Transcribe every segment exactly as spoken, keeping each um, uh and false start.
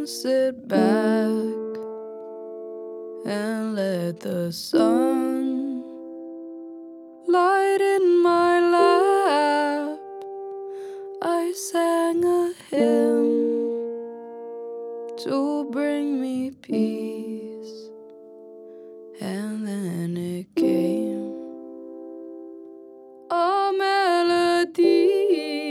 down, sit back, and let the sun light in my lap. I sang a hymn to bring me peace, and then it came a melody.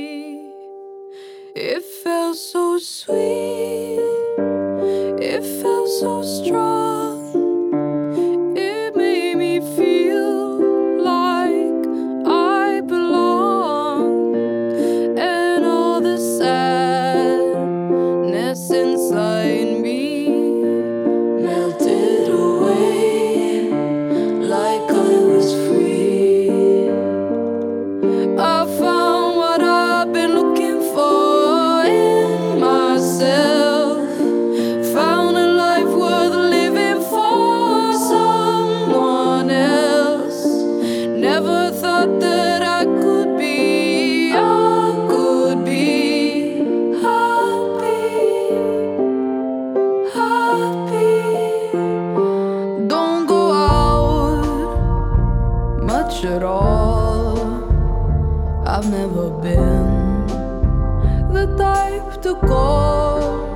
It felt so sweet, it felt so strong. It made me feel like I belong, and all the sadness inside me melted away like I was free. I found what I've been looking for in myself, found a life worth living for someone else. Never thought that I could be, I could be happy, happy. Don't go out much at all. I've never been the type to go